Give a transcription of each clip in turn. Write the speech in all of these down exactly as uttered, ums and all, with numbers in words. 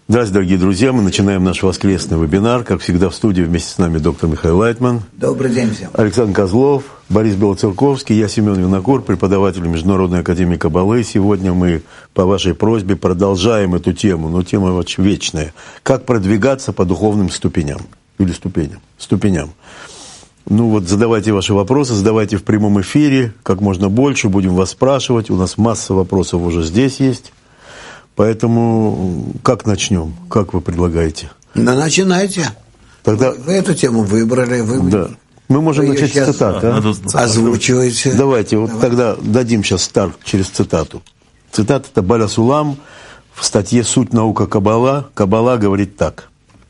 Здравствуйте, дорогие друзья. Мы начинаем наш воскресный вебинар. Как всегда, в студии вместе с нами доктор Михаил Лайтман. Добрый день всем. Александр Козлов, Борис Белоцерковский, я Семен Винокур, преподаватель Международной академии Каббалы. Сегодня мы, по вашей просьбе, продолжаем эту тему, но тема очень вечная. Как продвигаться по духовным ступеням? Или ступеням? Ступеням. Ну вот, задавайте ваши вопросы, задавайте в прямом эфире, как можно больше, будем вас спрашивать. У нас масса вопросов уже здесь есть. Поэтому как начнем? Как вы предлагаете? Ну, начинайте. Тогда... Вы эту тему выбрали. Вы... Да. Мы можем вы начать с цитаты. А? Озвучиваете. Давайте, вот Давай. тогда дадим сейчас старт через цитату. Цитата – это Баля Сулам в статье «Суть наука Каббала». Каббала говорит так.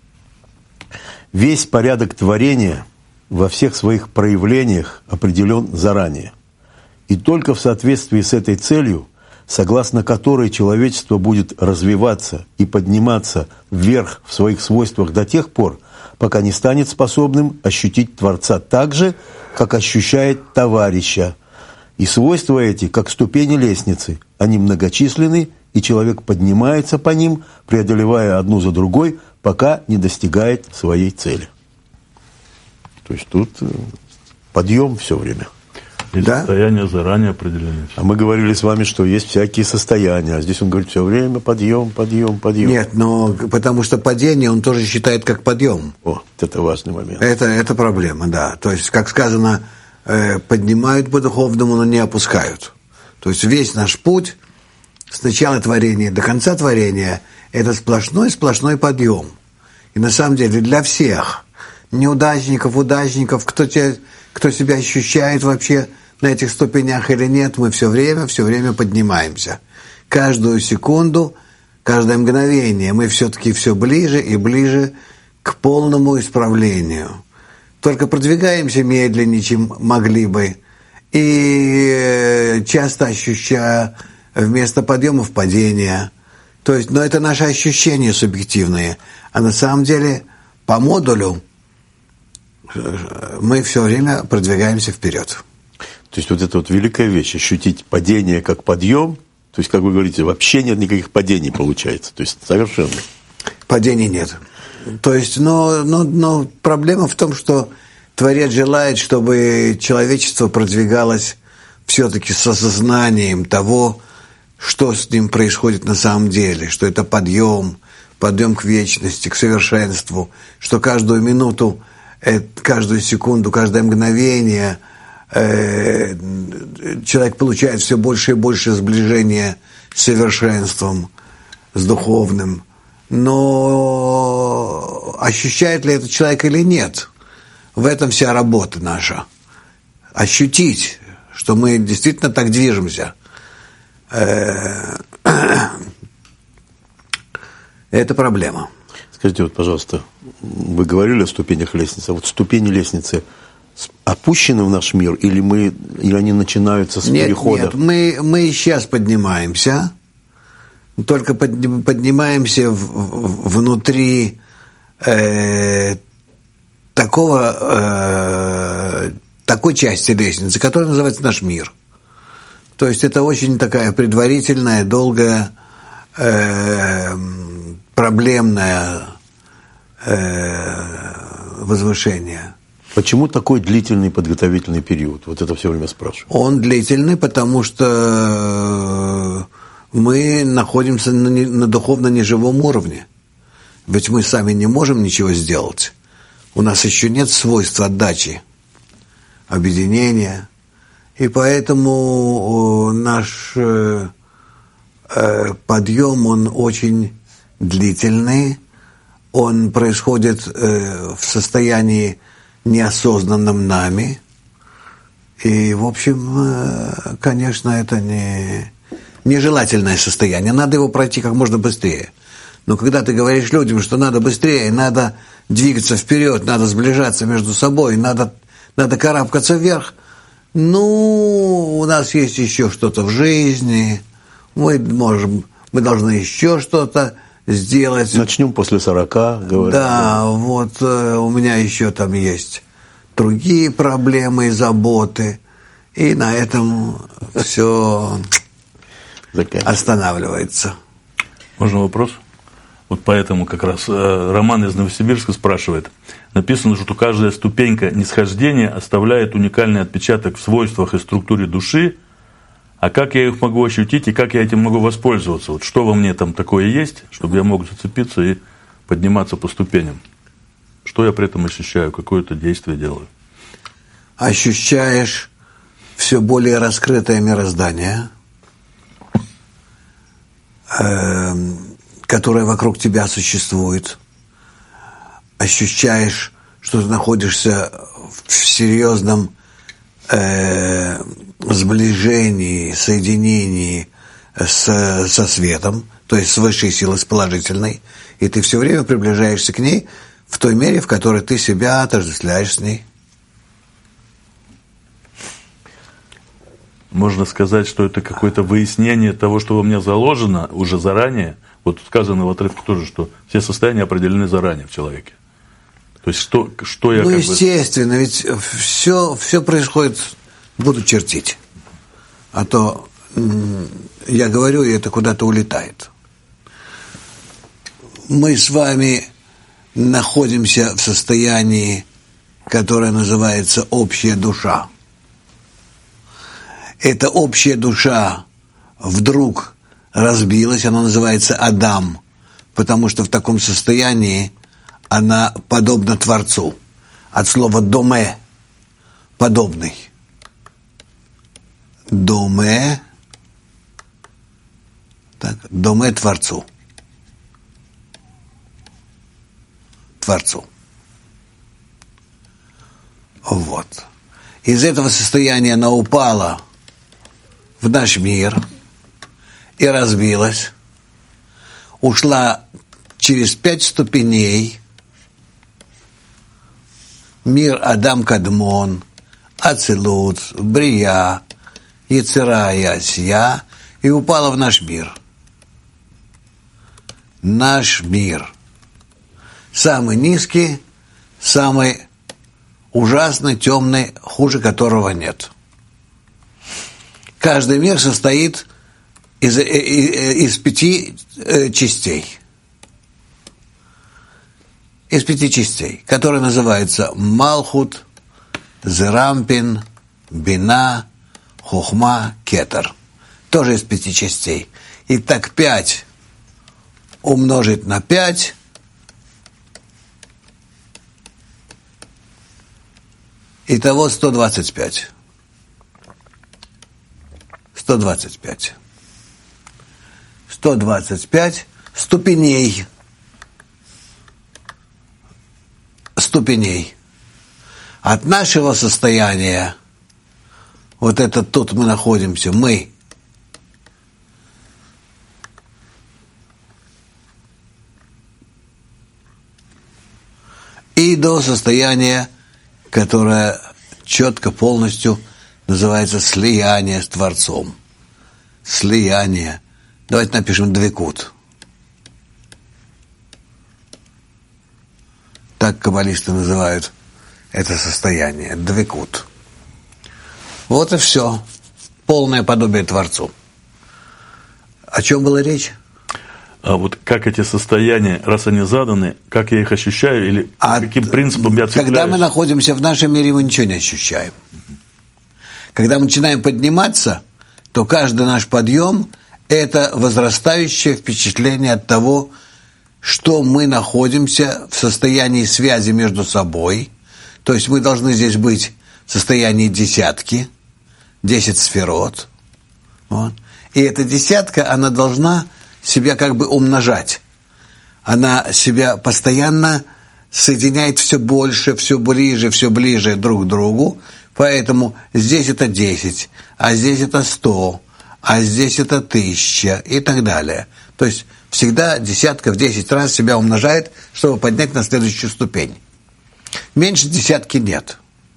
«Весь порядок творения во всех своих проявлениях определен заранее. И только в соответствии с этой целью, согласно которой человечество будет развиваться и подниматься вверх в своих свойствах до тех пор, пока не станет способным ощутить Творца так же, как ощущает товарища. И свойства эти, как ступени лестницы, они многочисленны, и человек поднимается по ним, преодолевая одну за другой, пока не достигает своей цели». То есть тут подъем все время. И да? Состояния заранее определены. А мы говорили с вами, что есть всякие состояния. А здесь он говорит все время подъем, подъем, подъем. Нет, но потому что падение он тоже считает как подъем. О, это важный момент. Это, это проблема, да. То есть, как сказано, поднимают по духовному, но не опускают. То есть весь наш путь с начала творения до конца творения – это сплошной-сплошной подъем. И на самом деле для всех неудачников, удачников, кто, те, кто себя ощущает вообще на этих ступенях или нет, мы все время, все время поднимаемся. Каждую секунду, каждое мгновение мы все-таки все ближе и ближе к полному исправлению. Только продвигаемся медленнее, чем могли бы, и часто ощущая вместо подъемов падения. То есть, но это наши ощущения субъективные, а на самом деле по модулю мы все время продвигаемся вперед. То есть вот это вот великая вещь, ощутить падение как подъем, то есть, как вы говорите, вообще нет никаких падений получается, то есть совершенно. Падений нет. То есть, но, но, но проблема в том, что Творец желает, чтобы человечество продвигалось все-таки с осознанием того, что с ним происходит на самом деле, что это подъем, подъем к вечности, к совершенству, что каждую минуту, каждую секунду, каждое мгновение человек получает все больше и больше сближения с совершенством, с духовным. Но ощущает ли этот человек или нет? В этом вся работа наша. Ощутить, что мы действительно так движемся. Это проблема. Скажите, вот, пожалуйста, вы говорили о ступенях лестницы, а вот ступени лестницы опущены в наш мир, или, мы, или они начинаются с нет, перехода? Нет, мы, мы и сейчас поднимаемся, только поднимаемся в, в, внутри э, такого, э, такой части лестницы, которая называется наш мир. То есть это очень такая предварительная, долгая, э, проблемное э, возвышение. Почему такой длительный подготовительный период? Вот это все время спрашиваю. Он длительный, потому что мы находимся на, не, на духовно неживом уровне. Ведь мы сами не можем ничего сделать. У нас еще нет свойств отдачи, объединения. И поэтому наш э, подъем, он очень длительный. Он происходит э, в состоянии неосознанном нами. И, в общем, конечно, это не, нежелательное состояние. Надо его пройти как можно быстрее. Но когда ты говоришь людям, что надо быстрее, надо двигаться вперед, надо сближаться между собой, надо, надо карабкаться вверх, ну, у нас есть еще что-то в жизни, мы можем, мы должны еще что-то сделать. Начнем после сорока, говорят. Да, вот э, у меня еще там есть другие проблемы и заботы, и на этом все останавливается. Можно вопрос? Вот поэтому как раз э, Роман из Новосибирска спрашивает. Написано, что каждая ступенька нисхождения оставляет уникальный отпечаток в свойствах и структуре души. А как я их могу ощутить и как я этим могу воспользоваться? Вот что во мне там такое есть, чтобы я мог зацепиться и подниматься по ступеням? Что я при этом ощущаю? Какое-то действие делаю? Ощущаешь все более раскрытое мироздание, э, которое вокруг тебя существует. Ощущаешь, что ты находишься в серьезном э, сближении, соединении с, со светом, то есть с высшей силой, с положительной, и ты все время приближаешься к ней в той мере, в которой ты себя отождествляешь с ней. Можно сказать, что это какое-то выяснение того, что во мне заложено уже заранее. Вот сказано в отрывке тоже, что все состояния определены заранее в человеке. То есть что, что я ну, как естественно, бы... ведь все, все происходит, буду чертить. А то я говорю, и это куда-то улетает. Мы с вами находимся в состоянии, которое называется общая душа. Эта общая душа вдруг разбилась, она называется Адам, потому что в таком состоянии она подобна Творцу. От слова «доме» – подобный. «Доме» так, «доме» – Творцу. Творцу. Вот. Из этого состояния она упала в наш мир и разбилась, ушла через пять ступеней, мир Адам Кадмон, Ацилут, Брия, Ецера и Асия, и упала в наш мир. Наш мир. Самый низкий, самый ужасный, темный, хуже которого нет. Каждый мир состоит из, из, из пяти частей. Из пяти частей, которые называются Малхут, Зерампин, Бина, Хохма, Кетер. Тоже из пяти частей. Итак, пять умножить на пять итого сто двадцать пять. сто двадцать пять. сто двадцать пять ступеней. Ступеней. От нашего состояния, вот это тут мы находимся, мы, и до состояния, которое четко, полностью называется слияние с Творцом. Слияние. Давайте напишем двекут. Так каббалисты называют это состояние. Двекут. Вот и все. Полное подобие Творцу. О чем была речь? А вот как эти состояния, раз они заданы, как я их ощущаю, или а каким принципом я цепляюсь? Когда мы находимся в нашем мире, мы ничего не ощущаем. Когда мы начинаем подниматься, то каждый наш подъем – это возрастающее впечатление от того, что мы находимся в состоянии связи между собой. То есть мы должны здесь быть в состоянии десятки, десять сферот. Вот. И эта десятка, она должна себя как бы умножать. Она себя постоянно соединяет все больше, все ближе, все ближе друг к другу. Поэтому здесь это десять, а здесь это сто, а здесь это тысяча и так далее. То есть всегда десятка в десять раз себя умножает, чтобы поднять на следующую ступень. Меньше десятки нет.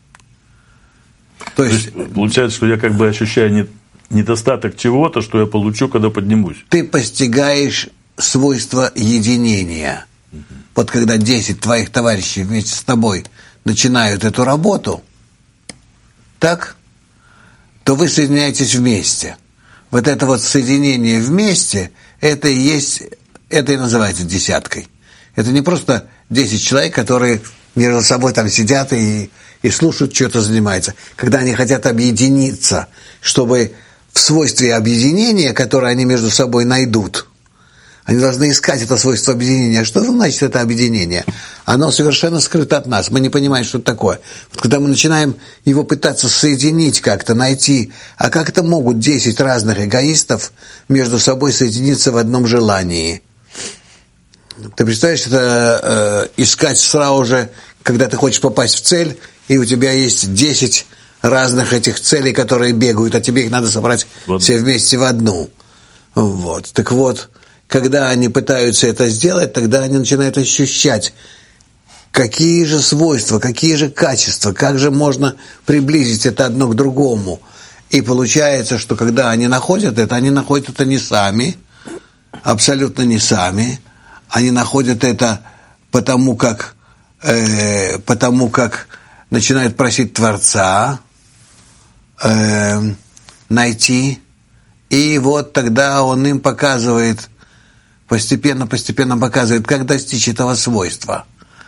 То есть, То есть получается, что я как бы ощущаю не, недостаток чего-то, что я получу, когда поднимусь. Ты постигаешь свойство единения. Угу. Вот когда десять твоих товарищей вместе с тобой начинают эту работу, так, то вы соединяетесь вместе. Вот это вот соединение вместе, это и есть это и называется десяткой. Это не просто десять человек, которые между собой там сидят и, и слушают, что-то занимаются. Когда они хотят объединиться, чтобы в свойстве объединения, которое они между собой найдут, они должны искать это свойство объединения. Что же значит это объединение? Оно совершенно скрыто от нас. Мы не понимаем, что это такое. Вот когда мы начинаем его пытаться соединить как-то, найти, а как это могут десять разных эгоистов между собой соединиться в одном желании? Ты представляешь, это э, искать сразу же, когда ты хочешь попасть в цель, и у тебя есть десять разных этих целей, которые бегают, а тебе их надо собрать вот все вместе в одну. Вот. Так вот, когда они пытаются это сделать, тогда они начинают ощущать, какие же свойства, какие же качества, как же можно приблизить это одно к другому. И получается, что когда они находят это, они находят это не сами, абсолютно не сами. Они находят это потому, как, э, потому как начинают просить Творца э, найти. И вот тогда он им показывает, постепенно-постепенно показывает, как достичь этого свойства.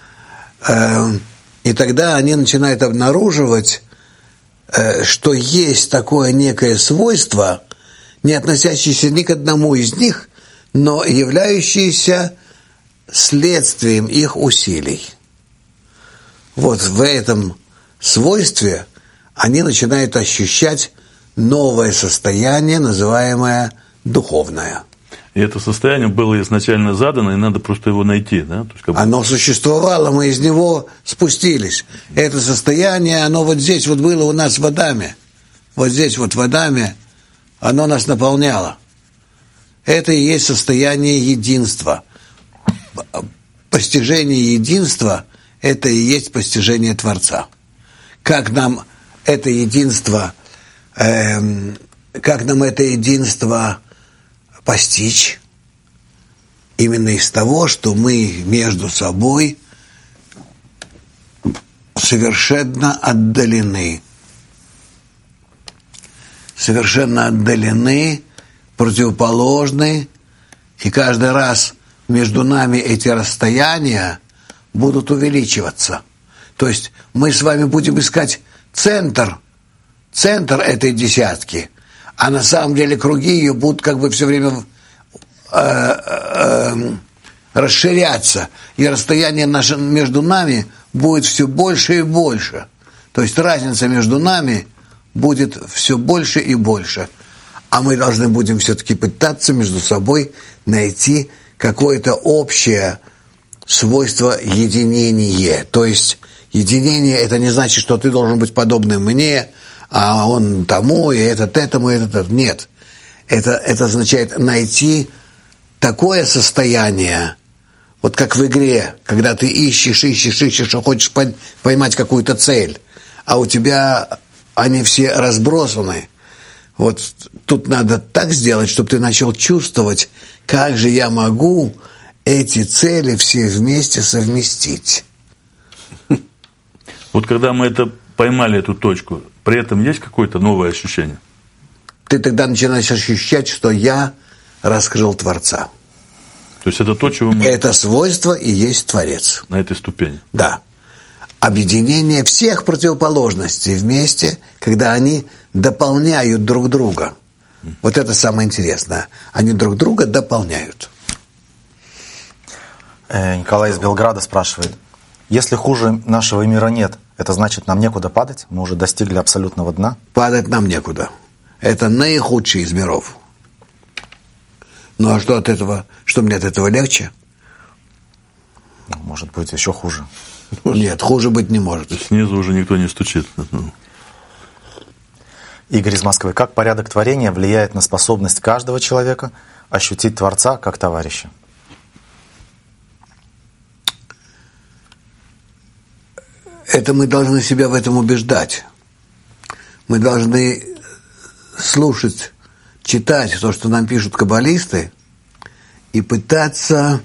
И тогда они начинают обнаруживать, что есть такое некое свойство, не относящееся ни к одному из них, но являющееся следствием их усилий. Вот в этом свойстве они начинают ощущать новое состояние, называемое духовное. И это состояние было изначально задано, и надо просто его найти, да? То есть, как бы... Оно существовало, мы из него спустились. Это состояние, оно вот здесь вот было у нас в Адаме. Вот здесь вот в Адаме оно нас наполняло. Это и есть состояние единства. Постижение единства – это и есть постижение Творца. Как нам это единство, эм, как нам это единство постичь? Именно из того, что мы между собой совершенно отдалены. Совершенно отдалены, противоположны, и каждый раз между нами эти расстояния будут увеличиваться. То есть мы с вами будем искать центр, центр этой десятки, а на самом деле круги ее будут как бы все время э, э, расширяться, и расстояние наше, между нами будет все больше и больше. То есть разница между нами будет все больше и больше. А мы должны будем все-таки пытаться между собой найти какое-то общее свойство единения. То есть единение – это не значит, что ты должен быть подобным мне, а он тому, и этот этому, и этот. Нет. Это, это означает найти такое состояние, вот как в игре, когда ты ищешь, ищешь, ищешь, и хочешь поймать какую-то цель, а у тебя они все разбросаны. Вот тут надо так сделать, чтобы ты начал чувствовать, как же я могу эти цели все вместе совместить. Вот когда мы это поймали, эту точку, при этом есть какое-то новое ощущение? Ты тогда начинаешь ощущать, что я раскрыл Творца. То есть это то, чего мы... Это свойство и есть Творец. На этой ступени. Да. Объединение всех противоположностей вместе, когда они дополняют друг друга. Вот это самое интересное. Они друг друга дополняют. Николай из Белграда спрашивает. Если хуже нашего мира нет, это значит, нам некуда падать? Мы уже достигли абсолютного дна? Падать нам некуда. Это наихудший из миров. Ну а что от этого? Что мне от этого легче? Может быть, еще хуже. Нет, хуже быть не может. Снизу уже никто не стучит. Игорь из Москвы. Как порядок творения влияет на способность каждого человека ощутить Творца как товарища? Это мы должны себя в этом убеждать. Мы должны слушать, читать то, что нам пишут каббалисты, и пытаться,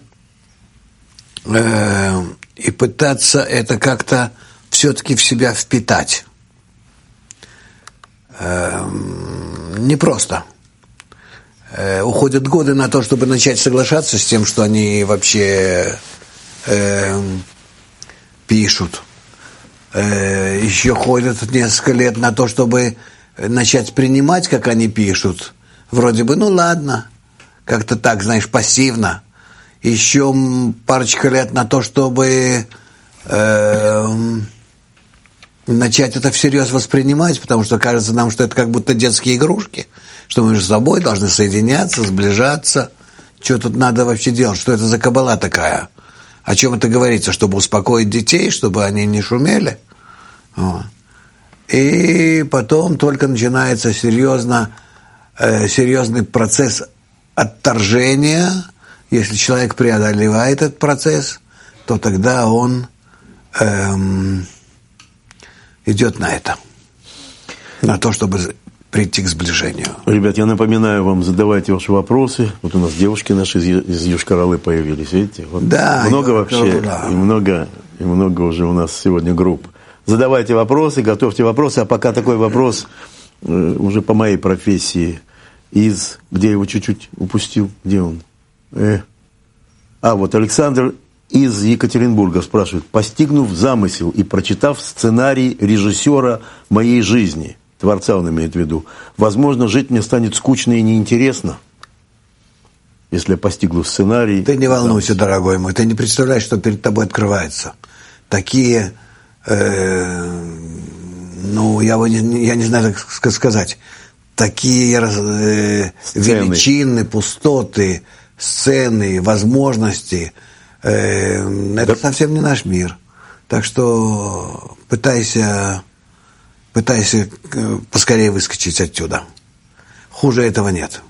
э, и пытаться это как-то все-таки в себя впитать. Э, непросто. э, уходят годы на то, чтобы начать соглашаться с тем, что они вообще э, пишут. Э, еще ходят несколько лет на то, чтобы начать принимать, как они пишут. Вроде бы, ну ладно, как-то так, знаешь, пассивно. Еще парочка лет на то, чтобы э, начать это всерьез воспринимать, потому что кажется нам, что это как будто детские игрушки, что мы между собой должны соединяться, сближаться. Что тут надо вообще делать? Что это за кабала такая? О чем это говорится? Чтобы успокоить детей, чтобы они не шумели? Вот. И потом только начинается серьезно, э, серьезный процесс отторжения. Если человек преодолевает этот процесс, то тогда он эм, идет на это, на то, чтобы прийти к сближению. Ребят, я напоминаю вам, задавайте ваши вопросы. Вот у нас девушки наши из, из Йошкар-Олы появились, видите? Вот да. Много вообще, да. и много, и много уже у нас сегодня групп. Задавайте вопросы, готовьте вопросы. А пока такой вопрос э, уже по моей профессии из... Где я его чуть-чуть упустил? Где он? Э. А, вот Александр из Екатеринбурга спрашивает. Постигнув замысел и прочитав сценарий режиссера моей жизни, Творца он имеет в виду, возможно, жить мне станет скучно и неинтересно, если я постигну сценарий. Ты не волнуйся, замысел. Дорогой мой, ты не представляешь, что перед тобой открывается. Такие, э, ну, я, я не знаю, как сказать, такие э, величины, пустоты, сцены, возможности. Э, это да. совсем не наш мир. Так что пытайся... Пытайся поскорее выскочить отсюда. Хуже этого нет.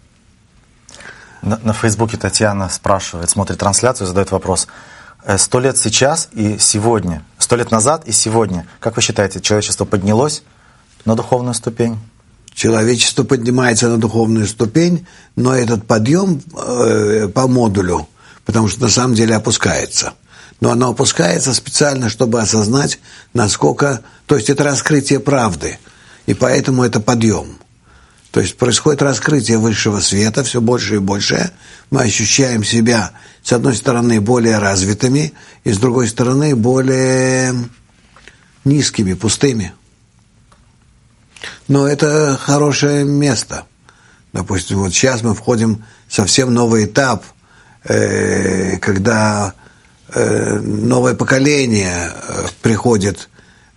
На, на Фейсбуке Татьяна спрашивает, смотрит трансляцию, задает вопрос. Сто лет сейчас и сегодня, сто лет назад и сегодня, как вы считаете, человечество поднялось на духовную ступень? Человечество поднимается на духовную ступень, но этот подъем э, по модулю, потому что на самом деле опускается. Но оно опускается специально, чтобы осознать, насколько... То есть это раскрытие правды, и поэтому это подъем. То есть происходит раскрытие высшего света, все больше и больше. Мы ощущаем себя, с одной стороны, более развитыми, и с другой стороны, более низкими, пустыми. Но это хорошее место. Допустим, вот сейчас мы входим в совсем новый этап, э, когда... новое поколение приходит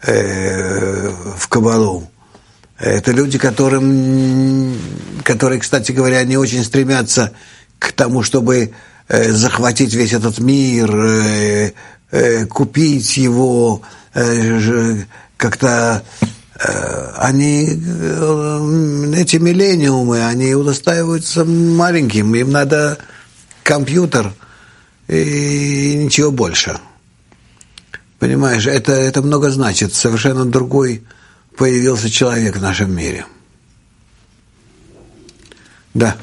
в Кабалу. Это люди, которым, которые, кстати говоря, не очень стремятся к тому, чтобы захватить весь этот мир, купить его, как-то они, эти миллениумы, они удостаиваются маленьким, им надо компьютер и ничего больше. Понимаешь, это, это много значит. Совершенно другой появился человек в нашем мире. Да.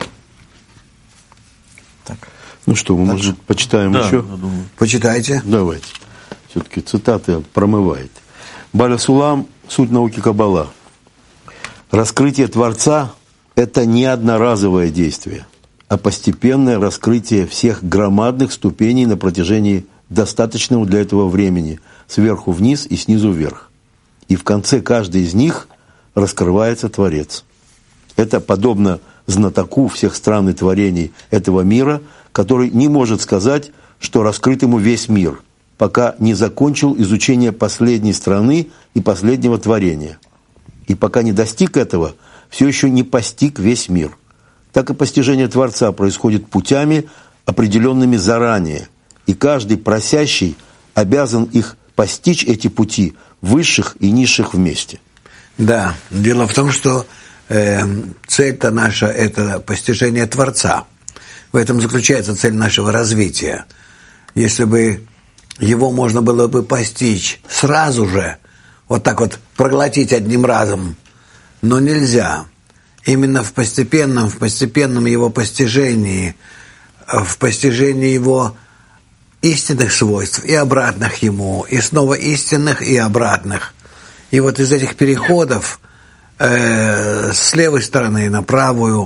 Так. Ну что, мы, может, почитаем да, еще? Почитайте. Давайте. Все-таки цитаты промывает. Баля Сулам, суть науки Каббала. Раскрытие Творца – это не одноразовое действие, а постепенное раскрытие всех громадных ступеней на протяжении достаточного для этого времени, сверху вниз и снизу вверх. И в конце каждой из них раскрывается Творец. Это подобно знатоку всех стран и творений этого мира, который не может сказать, что раскрыт ему весь мир, пока не закончил изучение последней страны и последнего творения. И пока не достиг этого, все еще не постиг весь мир. Так и постижение Творца происходит путями, определенными заранее, и каждый просящий обязан их постичь, эти пути, высших и низших вместе. Да, дело в том, что э, цель-то наша – это постижение Творца. В этом заключается цель нашего развития. Если бы его можно было бы постичь сразу же, вот так вот проглотить одним разом, но нельзя. Именно в постепенном, в постепенном его постижении, в постижении его истинных свойств и обратных ему, и снова истинных и обратных. И вот из этих переходов э, с левой стороны на правую,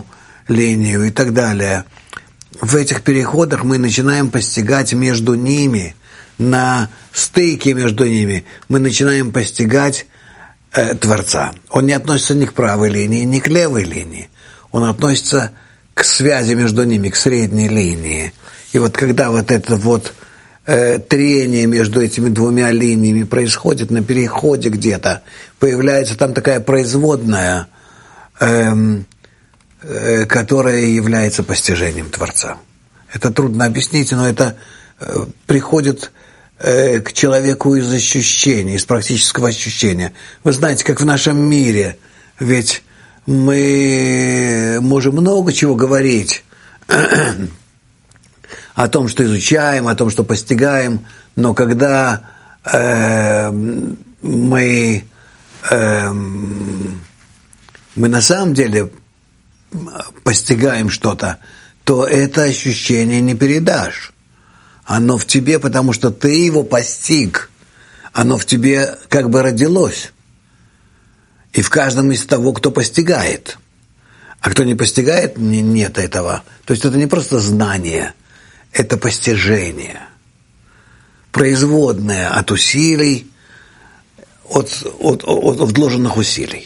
линию и так далее. В этих переходах мы начинаем постигать между ними, на стыке между ними, мы начинаем постигать э, Творца. Он не относится ни к правой линии, ни к левой линии. Он относится к связи между ними, к средней линии. И вот когда вот это вот э, трение между этими двумя линиями происходит на переходе где-то, появляется там такая производная, э, э, которая является постижением Творца. Это трудно объяснить, но это э, приходит э, к человеку из ощущений, из практического ощущения. Вы знаете, как в нашем мире, ведь мы можем много чего говорить о том, что изучаем, о том, что постигаем, но когда э, мы, э, мы на самом деле постигаем что-то, то это ощущение не передашь. Оно в тебе, потому что ты его постиг. Оно в тебе как бы родилось. И в каждом из того, кто постигает. А кто не постигает, нет этого. То есть это не просто знание, это постижение. Производное от усилий, от, от, от, от вложенных усилий.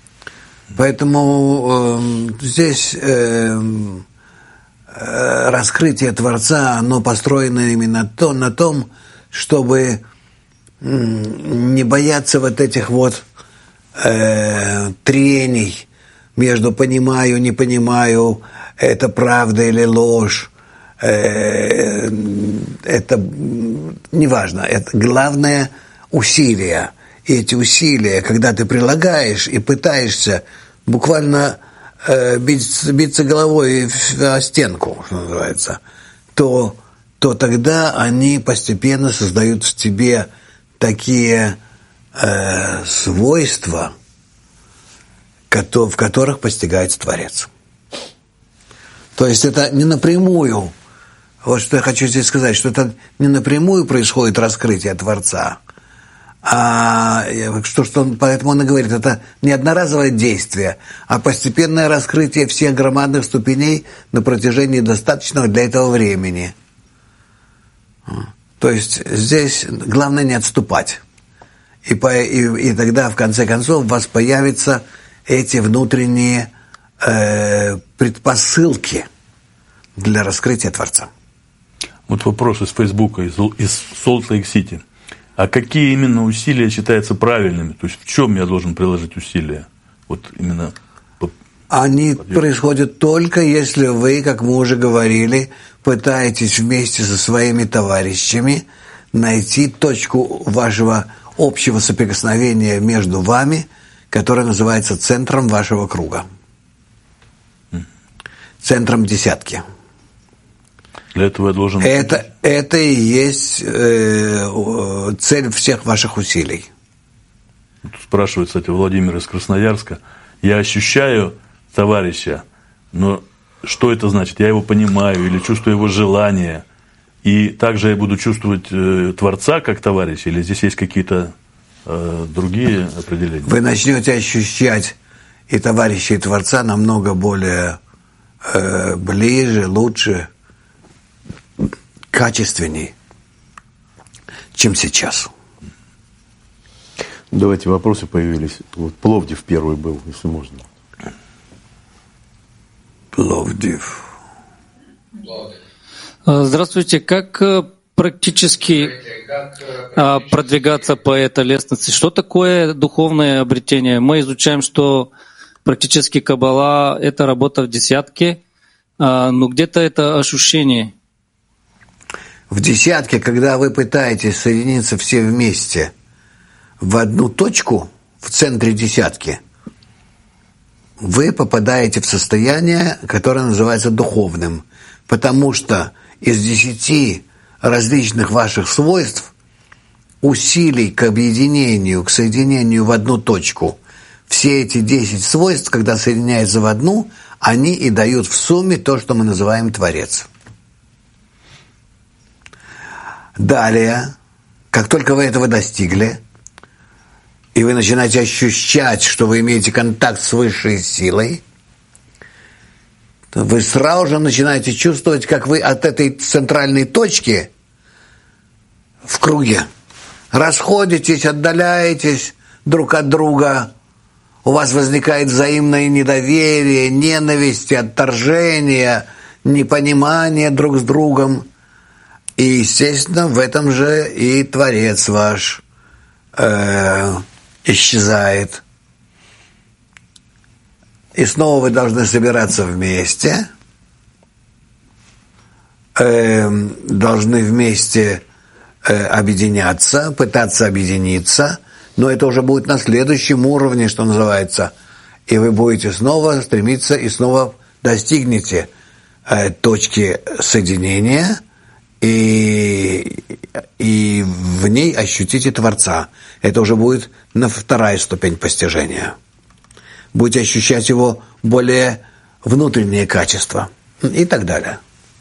Поэтому э, здесь э, э, раскрытие Творца, оно построено именно то, на том, чтобы э, не бояться вот этих вот Э, трений между понимаю, не понимаю, это правда или ложь, э, это неважно, это главное усилие. И эти усилия, когда ты прилагаешь и пытаешься буквально э, бить, биться головой о стенку, что называется, то, то тогда они постепенно создают в тебе такие Э, свойства, в которых постигается Творец. То есть это не напрямую, вот что я хочу здесь сказать, что это не напрямую происходит раскрытие Творца, а что, что он, поэтому он и говорит, это не одноразовое действие, а постепенное раскрытие всех громадных ступеней на протяжении достаточного для этого времени. То есть здесь главное не отступать. И, по, и, и тогда, в конце концов, у вас появятся эти внутренние э, предпосылки для раскрытия Творца. Вот вопрос из Фейсбука, из, из Солт-Лейк-Сити. А какие именно усилия считаются правильными? То есть в чем я должен приложить усилия? Вот именно. Они происходят только если вы, как мы уже говорили, пытаетесь вместе со своими товарищами найти точку вашего общего соприкосновения между вами, которое называется центром вашего круга. Центром десятки. Для этого я должен... Это, это и есть э, цель всех ваших усилий. Спрашивает, кстати, Владимир из Красноярска. Я ощущаю товарища, но что это значит? Я его понимаю или чувствую его желание? И также я буду чувствовать э, Творца как товарища, или здесь есть какие-то э, другие определения? Вы начнете ощущать и товарища, и Творца намного более э, ближе, лучше, качественней, чем сейчас. Давайте, вопросы появились. Вот Пловдив первый был, если можно. Пловдив. Здравствуйте. Как практически продвигаться по этой лестнице? Что такое духовное обретение? Мы изучаем, что практически Каббала — это работа в десятке, но где-то это ощущение. В десятке, когда вы пытаетесь соединиться все вместе в одну точку, в центре десятки, вы попадаете в состояние, которое называется духовным, потому что из десяти различных ваших свойств, усилий к объединению, к соединению в одну точку, все эти десять свойств, когда соединяются в одну, они и дают в сумме то, что мы называем Творец. Далее, как только вы этого достигли, и вы начинаете ощущать, что вы имеете контакт с высшей силой, вы сразу же начинаете чувствовать, как вы от этой центральной точки в круге расходитесь, отдаляетесь друг от друга. У вас возникает взаимное недоверие, ненависть, отторжение, непонимание друг с другом. И, естественно, в этом же и Творец ваш э, исчезает. И снова вы должны собираться вместе, э, должны вместе э, объединяться, пытаться объединиться, но это уже будет на следующем уровне, что называется, и вы будете снова стремиться и снова достигнете э, точки соединения, и, и в ней ощутите Творца. Это уже будет на вторая ступень постижения. Будете ощущать его более внутренние качества и так далее.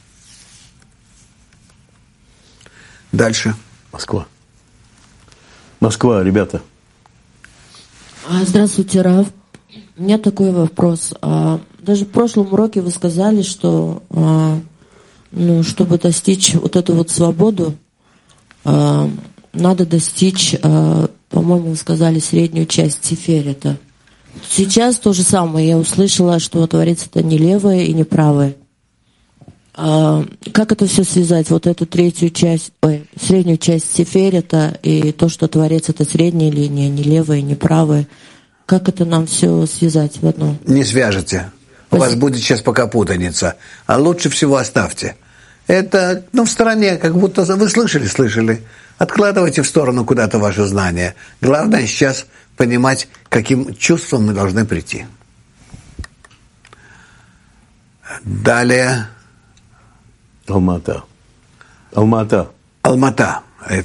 Дальше. Москва. Москва, ребята. Здравствуйте, Рав. У меня такой вопрос. Даже в прошлом уроке вы сказали, что, ну, чтобы достичь вот эту вот свободу, надо достичь, по-моему, вы сказали, среднюю часть Тиферета. Сейчас то же самое. Я услышала, что Творец это не левое и не правое. А как это все связать? Вот эту третью часть, ой, среднюю часть Тиферета и то, что Творец это средняя линия, не левая, не правая. Как это нам все связать в одно? Не свяжете. У вас будет сейчас пока путаница. А лучше всего оставьте. Это, ну, в стороне, как будто вы слышали, слышали. Откладывайте в сторону куда-то ваши знания. Главное сейчас понимать, каким чувством мы должны прийти. Далее. Алмата. Алмата. Алмата.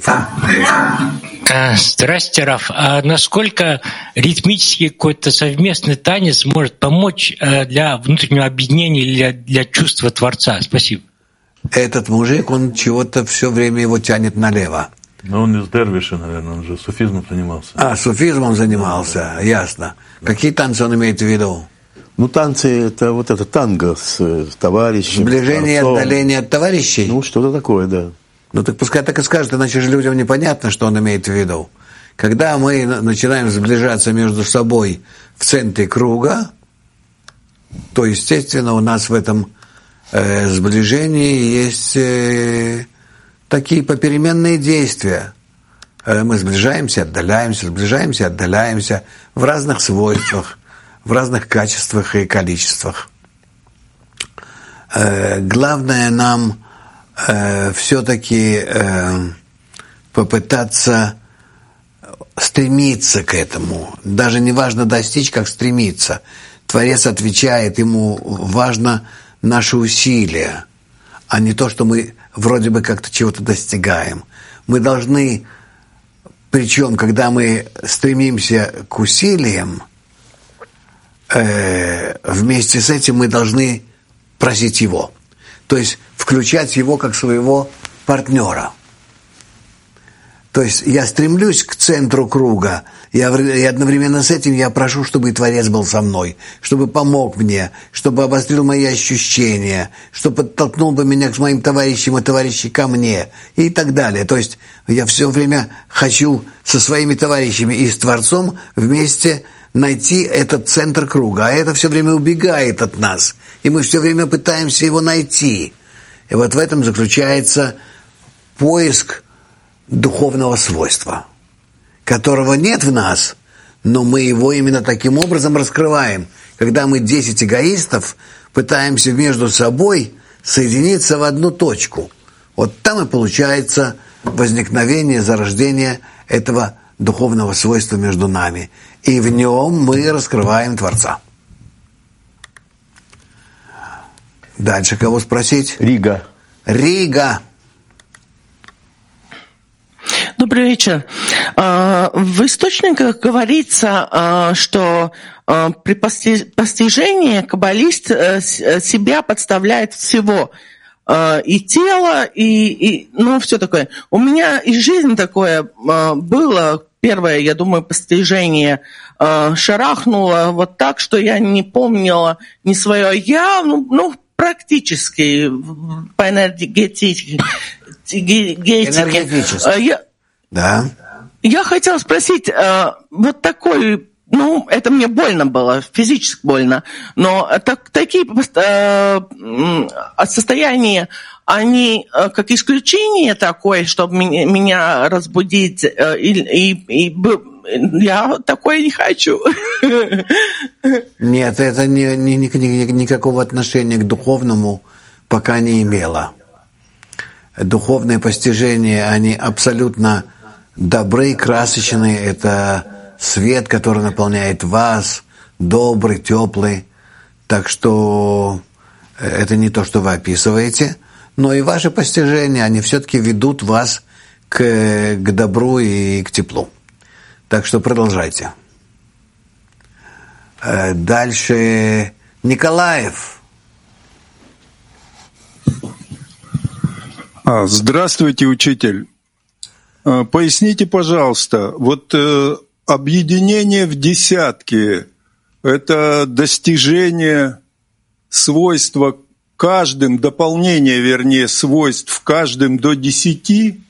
Здрасте, Раф. А насколько ритмический какой-то совместный танец может помочь для внутреннего объединения или для, для чувства Творца? Спасибо. Этот мужик, он чего-то все время его тянет налево. Но он из дервиша, наверное, он же суфизмом занимался. А, суфизмом занимался, да, ясно. Да. Какие танцы он имеет в виду? Ну, танцы, это вот это танго с, с товарищем. Сближение и отдаление от товарищей? Ну, что-то такое, да. Ну, так пускай так и скажет, иначе же людям непонятно, что он имеет в виду. Когда мы начинаем сближаться между собой в центре круга, то, естественно, у нас в этом э, сближении есть... Э, такие попеременные действия. Мы сближаемся, отдаляемся, сближаемся, отдаляемся в разных свойствах, в разных качествах и количествах. Главное нам все-таки попытаться стремиться к этому. Даже не важно достичь, как стремиться. Творец отвечает, ему важно наши усилия, а не то, что мы вроде бы как-то чего-то достигаем. Мы должны, причем, когда мы стремимся к усилиям, э, вместе с этим мы должны просить его. То есть включать его как своего партнера. То есть я стремлюсь к центру круга, я, и одновременно с этим я прошу, чтобы и Творец был со мной, чтобы помог мне, чтобы обострил мои ощущения, чтобы подтолкнул бы меня к моим товарищам и товарищи ко мне и так далее. То есть я все время хочу со своими товарищами и с Творцом вместе найти этот центр круга, а это все время убегает от нас, и мы все время пытаемся его найти. И вот в этом заключается поиск духовного свойства, которого нет в нас, но мы его именно таким образом раскрываем. Когда мы десять эгоистов пытаемся между собой соединиться в одну точку, вот там и получается возникновение, зарождение этого духовного свойства между нами. И в нем мы раскрываем Творца. Дальше кого спросить? Рига. Рига. Добрый вечер. В источниках говорится, что при постижении каббалист себя подставляет всего. э, и тело, и, и ну, все такое. У меня и жизнь такое э, было. Первое, я думаю, постижение э, шарахнуло вот так, что я не помнила ни свое «я», ну, ну практически по энергетике. Энергетически. Я, да. Я хотела спросить, э, вот такой... Ну, это мне больно было, физически больно, но так, такие э, состояния, они э, как исключение такое, чтобы меня, меня разбудить, э, и, и, и я такое не хочу. Нет, это не, не, не, никакого отношения к духовному пока не имело. Духовные постижения, они абсолютно добры, красочные, это... свет, который наполняет вас, добрый, теплый. Так что это не то, что вы описываете, но и ваши постижения, они все-таки ведут вас к, к добру и к теплу. Так что продолжайте. Дальше Николаев. Здравствуйте, учитель. Поясните, пожалуйста, вот... объединение в десятки – это достижение свойства каждым, дополнение, вернее, свойств каждым до десяти?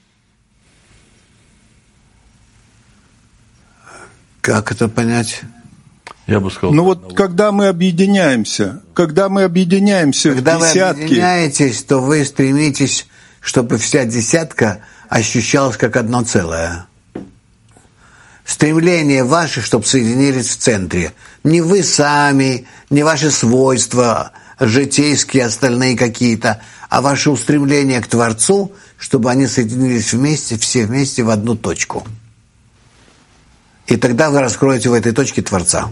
Как это понять? Я бы сказал. Ну вот, когда мы объединяемся, когда мы объединяемся когда в десятки… Когда вы объединяетесь, то вы стремитесь, чтобы вся десятка ощущалась как одно целое. Стремление ваше, чтобы соединились в центре. Не вы сами, не ваши свойства, житейские, остальные какие-то, а ваше устремление к Творцу, чтобы они соединились вместе, все вместе в одну точку. И тогда вы раскроете в этой точке Творца.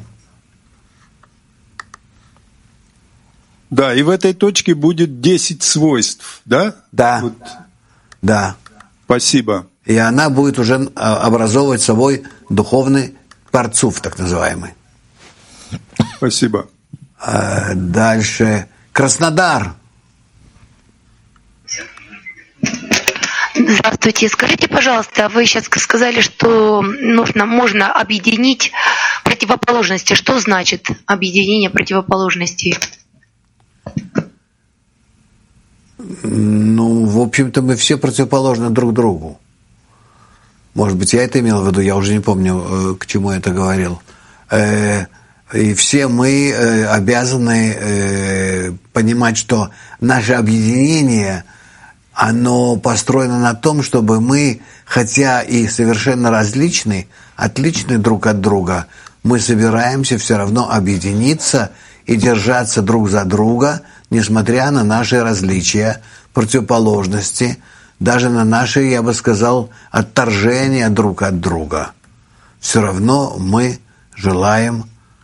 Да, и в этой точке будет десять свойств, да? Да, вот. Да. Спасибо. И она будет уже образовывать собой духовный парцуф, так называемый. Спасибо. А дальше Краснодар. Здравствуйте. Скажите, пожалуйста, вы сейчас сказали, что нужно, можно объединить противоположности. Что значит объединение противоположностей? Ну, в общем-то, мы все противоположны друг другу. Может быть, я это имел в виду, я уже не помню, к чему я это говорил. И все мы обязаны понимать, что наше объединение, оно построено на том, чтобы мы, хотя и совершенно различны, отличны друг от друга, мы собираемся все равно объединиться и держаться друг за друга, несмотря на наши различия, противоположности, даже на наши, я бы сказал, отторжения друг от друга. Все равно мы желаем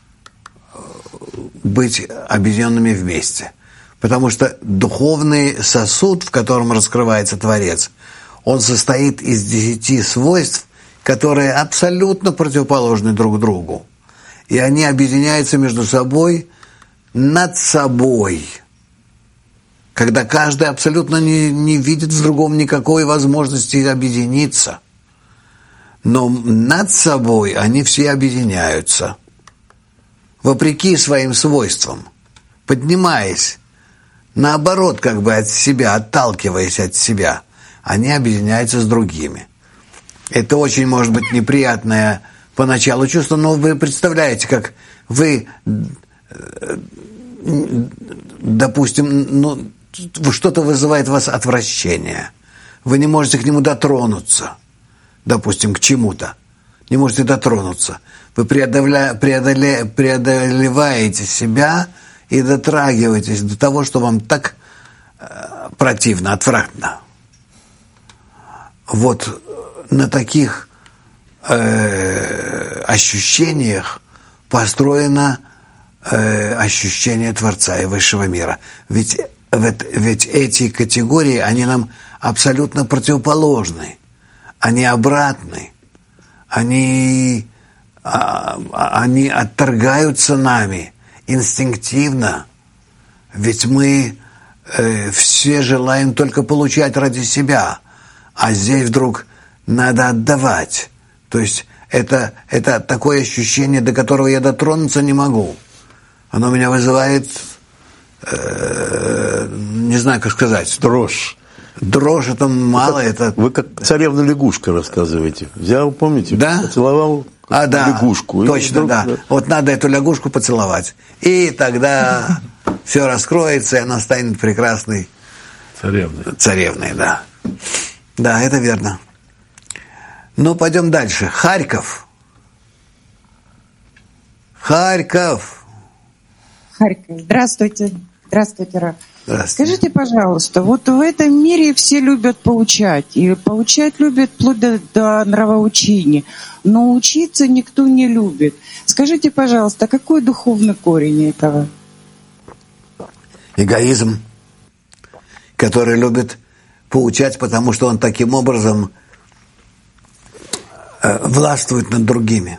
быть объединенными вместе. Потому что духовный сосуд, в котором раскрывается Творец, он состоит из десяти свойств, которые абсолютно противоположны друг другу. И они объединяются между собой над собой, когда каждый абсолютно не, не видит в другом никакой возможности объединиться. Но над собой они все объединяются, вопреки своим свойствам, поднимаясь, наоборот, как бы от себя, отталкиваясь от себя, они объединяются с другими. Это очень, может быть, неприятное поначалу чувство, но вы представляете, как вы, допустим, ну, что-то вызывает у вас отвращение. Вы не можете к нему дотронуться, допустим, к чему-то. Не можете дотронуться. Вы преодоля, преодоле, преодолеваете себя и дотрагиваетесь до того, что вам так э, противно, отвратно. Вот на таких э, ощущениях построено э, ощущение Творца и высшего мира. Ведь, ведь, ведь эти категории, они нам абсолютно противоположны. Они обратны. Они, а, они отторгаются нами инстинктивно. Ведь мы э, все желаем только получать ради себя, а здесь вдруг надо отдавать. То есть это, это такое ощущение, до которого я дотронуться не могу. Оно меня вызывает, э, не знаю, как сказать. Дрожь. Дрожь, это мало, вы как, это... Вы как царевна-лягушка рассказываете. Взял, помните? Да? Поцеловал а, да. лягушку. Точно, вдруг, да. да. Вот надо эту лягушку поцеловать. И тогда все раскроется, и она станет прекрасной царевной. Царевной, да. Да, это верно. Ну, пойдем дальше. Харьков. Харьков. Харьков. Здравствуйте. Здравствуйте, Раф. Здравствуйте. Скажите, пожалуйста, вот в этом мире все любят поучать, и поучать любят вплоть до, до нравоучения, но учиться никто не любит. Скажите, пожалуйста, какой духовный корень этого? Эгоизм, который любит поучать, потому что он таким образом э, властвует над другими.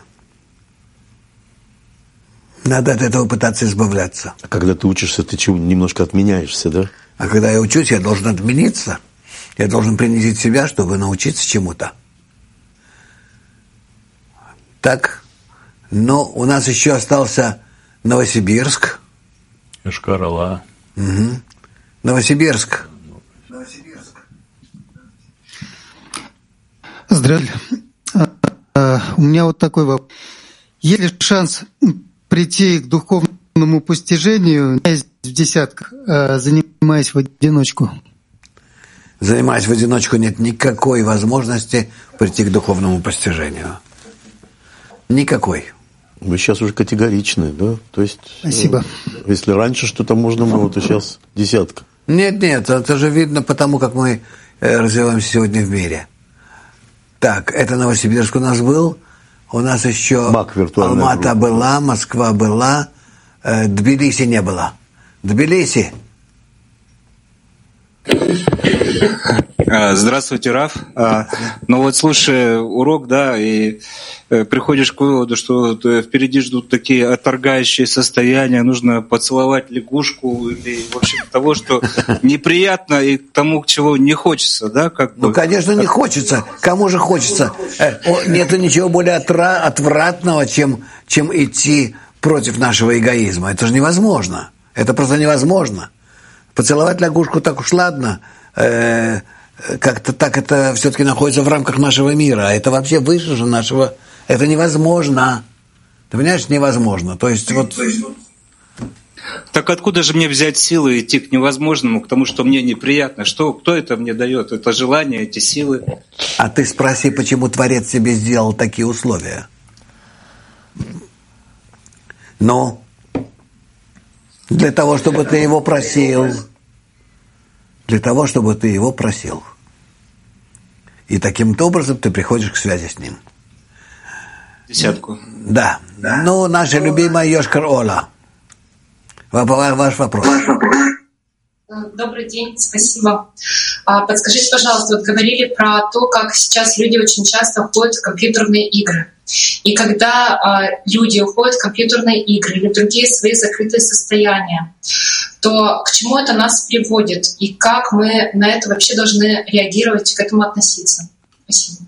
Надо от этого пытаться избавляться. А когда ты учишься, ты чего, немножко отменяешься, да? А когда я учусь, я должен отмениться. Я должен принизить себя, чтобы научиться чему-то. Так, но у нас еще остался Новосибирск. Йошкар-Ола. Угу. Новосибирск. Здравствуйте. У меня вот такой вопрос. Есть ли шанс прийти к духовному постижению в десятках, занимаясь в одиночку? Занимаясь в одиночку, нет никакой возможности прийти к духовному постижению. Никакой. Вы сейчас уже категоричны, да? То есть, спасибо. Э, если раньше что-то можно было, то сейчас десятка. Нет, нет, это же видно потому, как мы э, развиваемся сегодня в мире. Так, это Новосибирск у нас был. У нас еще Алмата группа. была, Москва была, э, Тбилиси не было. Тбилиси. Здравствуйте, Раф. Ну вот, слушай, урок, да, и приходишь к выводу, что впереди ждут такие отторгающие состояния, нужно поцеловать лягушку, или, в общем, того, что неприятно, и к тому, к чему не хочется, да? Как бы. Ну, конечно, не хочется. Кому же хочется? Нет ничего более отвратного, чем, чем идти против нашего эгоизма. Это же невозможно. Это просто невозможно. Поцеловать лягушку так уж ладно, э, как-то так это все-таки находится в рамках нашего мира, а это вообще выше же нашего, это невозможно. Ты понимаешь, невозможно. То есть вот... Так откуда же мне взять силы идти к невозможному, к тому, что мне неприятно? Что, кто это мне дает? Это желание, эти силы? А ты спроси, почему Творец себе сделал такие условия? Ну... Для того, чтобы ты его просил. Для того, чтобы ты его просил. И таким-то образом ты приходишь к связи с ним. Десятку. Да. да. Ну, наша любимая Йошкар-Ола. Ваш вопрос. Добрый день, спасибо. Подскажите, пожалуйста, вот говорили про то, как сейчас люди очень часто ходят в компьютерные игры. И когда э, люди уходят в компьютерные игры или в другие свои закрытые состояния, то к чему это нас приводит? И как мы на это вообще должны реагировать, к этому относиться? Спасибо.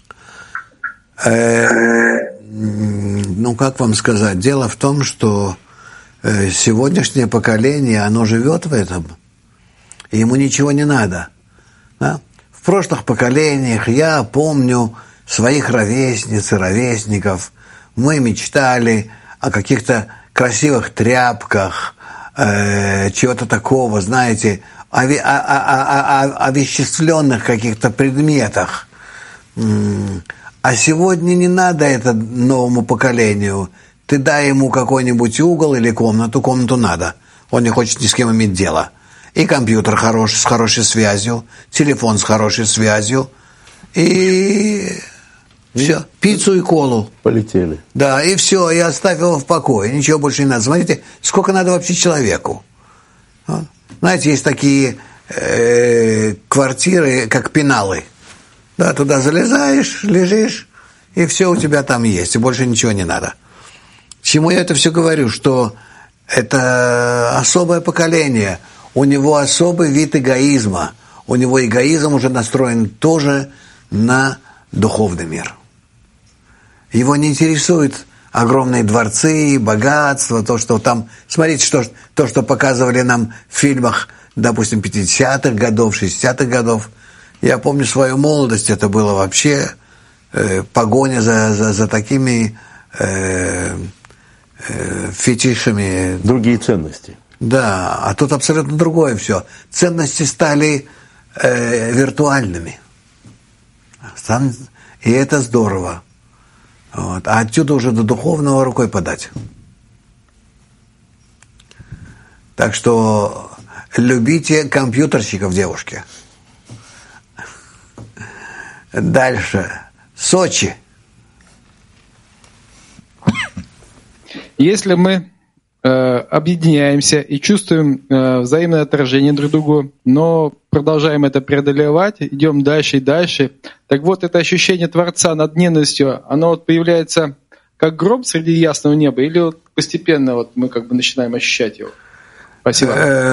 Ну, как вам сказать? Дело в том, что сегодняшнее поколение, оно живет в этом, и ему ничего не надо. Да? В прошлых поколениях я помню своих ровесниц и ровесников, мы мечтали о каких-то красивых тряпках, э, чего-то такого, знаете, о, о, о, о, овеществленных каких-то предметах. А сегодня не надо это новому поколению. Ты дай ему какой-нибудь угол или комнату, комнату надо. Он не хочет ни с кем иметь дело. И компьютер хороший, с хорошей связью, телефон с хорошей связью, и... Все, пиццу и колу. Полетели. Да, и все, и оставь его в покое, ничего больше не надо. Смотрите, сколько надо вообще человеку. Знаете, есть такие э, квартиры, как пеналы. Да, туда залезаешь, лежишь, и все у тебя там есть, и больше ничего не надо. Чему я это все говорю? Что это особое поколение. у него особый вид эгоизма. У него эгоизм уже настроен тоже на духовный мир. Его не интересует огромные дворцы, богатство, то, что там... Смотрите, что, то, что показывали нам в фильмах, допустим, пятидесятых годов, шестидесятых годов. Я помню свою молодость, это было вообще э, погоня за, за, за такими э, э, фетишами. Другие ценности. Да, а тут абсолютно другое все. Ценности стали э, виртуальными. И это здорово. Вот. А отсюда уже до духовного рукой подать. Так что любите компьютерщиков, девушки. Дальше. Сочи. Если мы э, объединяемся и чувствуем э, взаимное отражение друг другу, но продолжаем это преодолевать, идем дальше и дальше, так вот это ощущение Творца над ненавистью, оно вот появляется как гром среди ясного неба, или вот постепенно вот мы как бы начинаем ощущать его? Спасибо.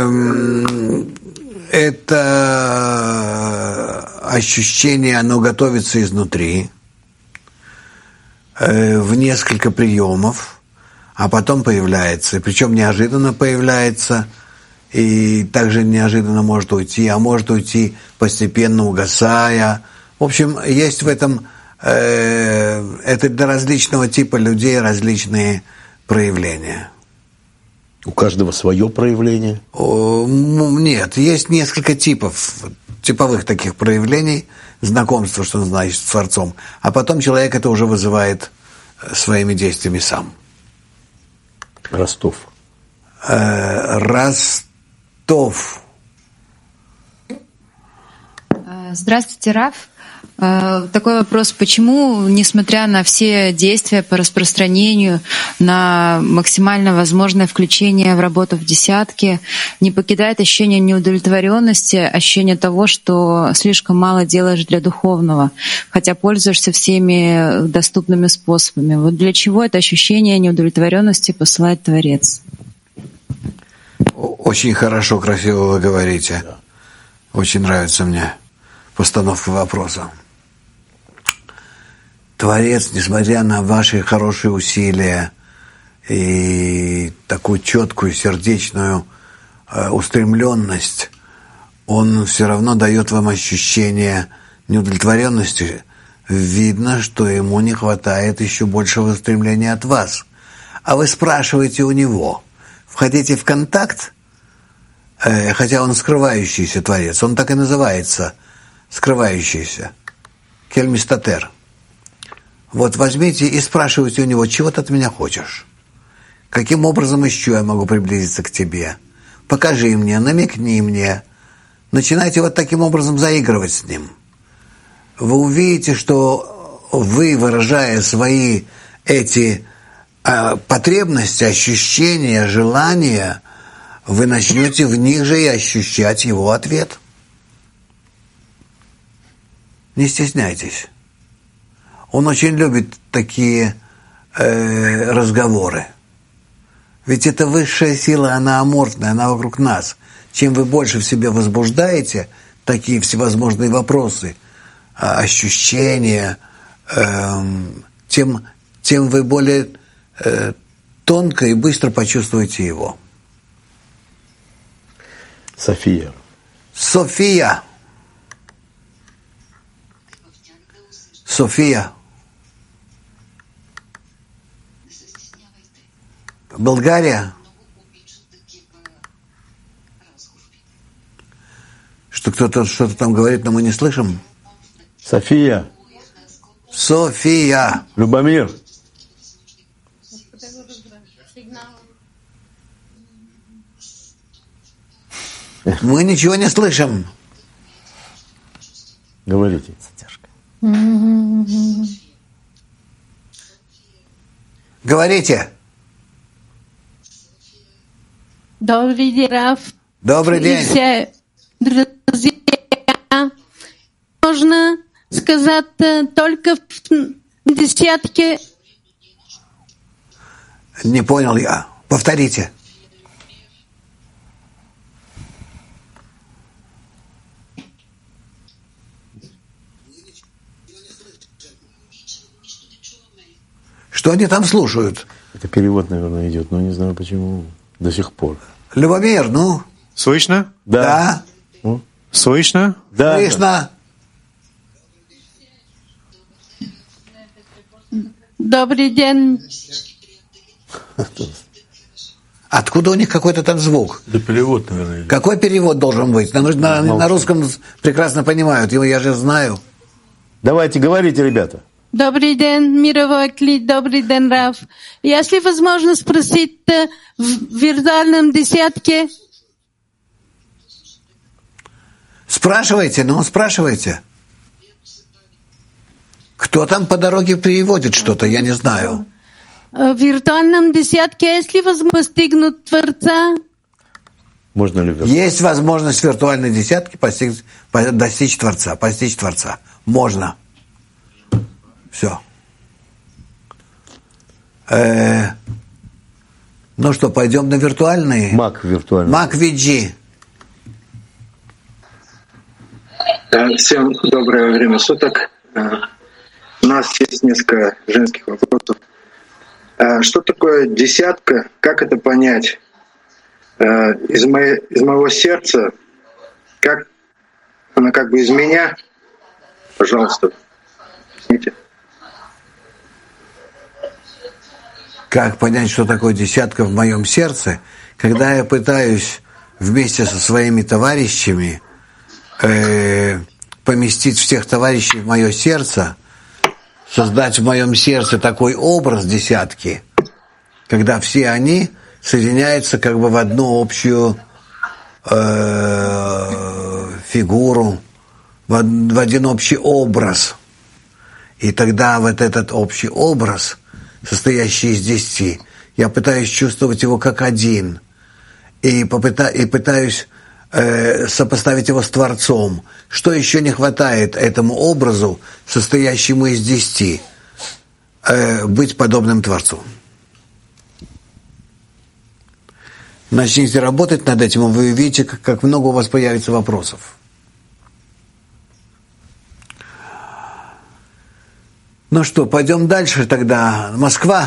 Это ощущение, оно готовится изнутри, в несколько приемов, а потом появляется, причем неожиданно появляется, и также неожиданно может уйти, а может уйти постепенно угасая. В общем, есть в этом, э, это для различного типа людей различные проявления. У каждого свое проявление? О, нет, есть несколько типов, типовых таких проявлений, знакомства, что значит, с Творцом, а потом человек это уже вызывает своими действиями сам. Ростов. Э, Ростов. Здравствуйте, Раф. Такой вопрос. Почему, несмотря на все действия по распространению, на максимально возможное включение в работу в десятки, не покидает ощущение неудовлетворенности, ощущение того, что слишком мало делаешь для духовного, хотя пользуешься всеми доступными способами? Вот для чего это ощущение неудовлетворенности посылает Творец? Очень хорошо, красиво вы говорите. Очень нравится мне постановка вопроса. Творец, несмотря на ваши хорошие усилия и такую четкую сердечную э, устремленность, он все равно дает вам ощущение неудовлетворенности. Видно, что ему не хватает еще большего стремления от вас. А вы спрашиваете у него, входите в контакт, э, хотя он скрывающийся Творец, он так и называется, скрывающийся, кельмистатер. Вот возьмите и спрашивайте у него, чего ты от меня хочешь? Каким образом еще я могу приблизиться к тебе? Покажи мне, намекни мне. Начинайте вот таким образом заигрывать с ним. Вы увидите, что вы, выражая свои эти э, потребности, ощущения, желания, вы начнете в них же и ощущать его ответ. Не стесняйтесь. Он очень любит такие э, разговоры. Ведь эта высшая сила, она аморфная, она вокруг нас. Чем вы больше в себе возбуждаете такие всевозможные вопросы, ощущения, э, тем, тем вы более э, тонко и быстро почувствуете его. София. София. София. Болгария. Что кто-то что-то там говорит, но мы не слышим. София. София. Любомир. Мы ничего не слышим. Говорите. Говорите. Добрый день, Раф. Добрый день. Все друзья, можно сказать только в десятке. Не понял я. Повторите. Что они там слушают? Это перевод, наверное, идет, но не знаю почему до сих пор. Любомир, ну? Слышно? Да. Да. Слышно? Да. Слышно. Добрый день. Откуда у них какой-то там звук? Да перевод, наверное, идет. Какой перевод должен быть? На, на, на русском прекрасно понимают, его я же знаю. Давайте, говорите, ребята. Добрый день, мировой клик, добрый день, Раф. Если возможно спросить э, в виртуальном десятке? Спрашивайте, ну, спрашивайте. Кто там по дороге переводит что-то, я не знаю. В виртуальном десятке, если возможно постигнуть Творца? Можно ли вернуть? Есть возможность в виртуальной десятке постичь, достичь Творца, постичь Творца. Можно. Все. Э, ну что, пойдем на виртуальные? Мак виртуальный. Мак Виджи. Всем доброе время суток. У нас есть несколько женских вопросов. Что такое десятка? Как это понять? Из, моей, из моего сердца, как она как бы из меня? Пожалуйста, объясните. Как понять, что такое десятка в моем сердце, когда я пытаюсь вместе со своими товарищами э, поместить всех товарищей в мое сердце, создать в моем сердце такой образ десятки, когда все они соединяются как бы в одну общую э, фигуру, в, в один общий образ. И тогда вот этот общий образ, состоящий из десяти, я пытаюсь чувствовать его как один. И, попыта, и пытаюсь э, сопоставить его с Творцом. Что еще не хватает этому образу, состоящему из десяти, э, быть подобным Творцу? Начните работать над этим, и вы увидите, как, как много у вас появится вопросов. Ну что, пойдем дальше тогда. Москва.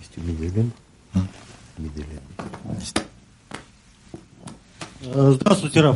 Здравствуйте, Раф.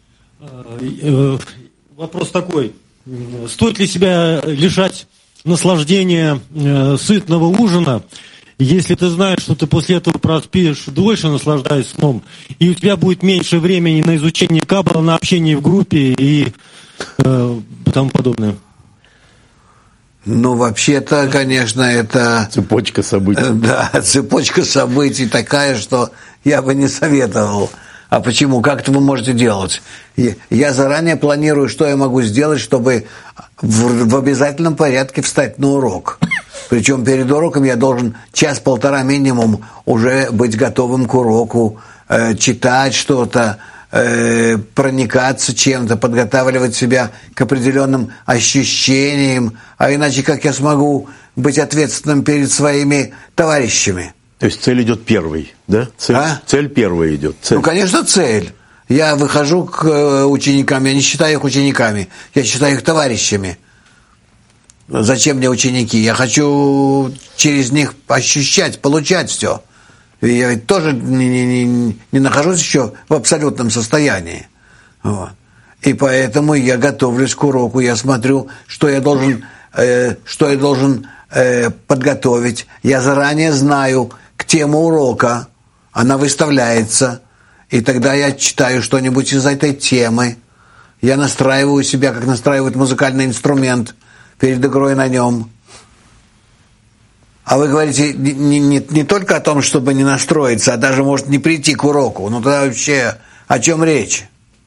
Вопрос такой. Стоит ли себя лишать наслаждения сытного ужина, если ты знаешь, что ты после этого проспишь дольше, наслаждаясь сном, и у тебя будет меньше времени на изучение Каббала, на общение в группе и э, тому подобное? Ну, вообще-то, конечно, это... Цепочка событий. Да, цепочка событий такая, что я бы не советовал. А почему? Как это вы можете делать? Я заранее планирую, что я могу сделать, чтобы в, в обязательном порядке встать на урок. Причем перед уроком я должен час-полтора минимум уже быть готовым к уроку, э, читать что-то, э, проникаться чем-то, подготавливать себя к определенным ощущениям. А иначе как я смогу быть ответственным перед своими товарищами? То есть цель идет первой, да? Цель, а? цель первая идет. Цель. Ну, конечно, цель. Я выхожу к ученикам, я не считаю их учениками, я считаю их товарищами. Зачем мне ученики? Я хочу через них ощущать, получать все. И я ведь тоже не, не, не, не нахожусь еще в абсолютном состоянии. Вот. И поэтому я готовлюсь к уроку, я смотрю, что я должен, э, что я должен э, подготовить. Я заранее знаю к теме урока, она выставляется, и тогда я читаю что-нибудь из этой темы. Я настраиваю себя, как настраивает музыкальный инструмент перед игрой на нем. А вы говорите не, не, не только о том, чтобы не настроиться, а даже, может, не прийти к уроку. Ну, тогда вообще о чем речь?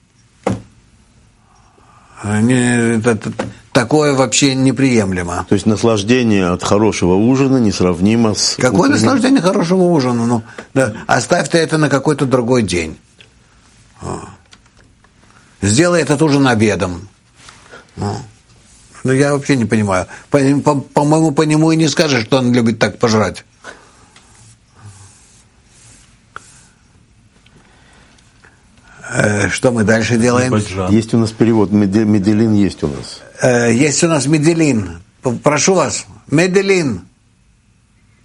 Не, это, это, такое вообще неприемлемо. То есть наслаждение от хорошего ужина несравнимо с... Какое утренним... наслаждение хорошего ужина? Ну, да, оставь ты это на какой-то другой день. Сделай этот ужин обедом. Ну, ну я вообще не понимаю. По, по, по-моему, по нему и не скажешь, что он любит так пожрать. Э, что мы дальше делаем? Есть у нас перевод. Меделин есть у нас. Э, есть у нас Меделин. Прошу вас. Меделин.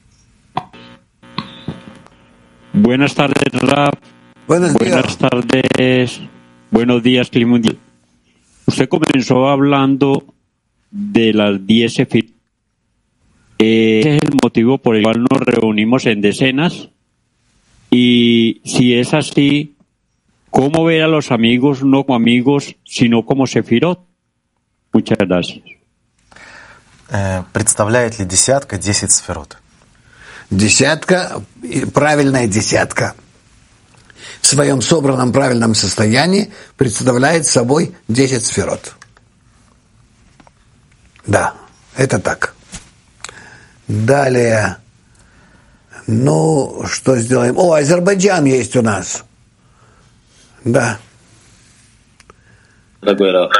Buenas tardes, Raf. Buenos Buenas tardes. Buenos días, Climundi. Usted comenzó hablando de las diez sefirot. Ese es el motivo por el cual nos reunimos en decenas. Y si es así, ¿cómo ver a los amigos no como amigos, sino como сефирот? Muchas gracias. Представляет ли десятка десять сферот? Десятка, правильная десятка, в своем собранном правильном состоянии представляет собой десять сферот. Да, это так. Далее, ну, что сделаем? О, Азербайджан есть у нас. Да. Дорогой Раф,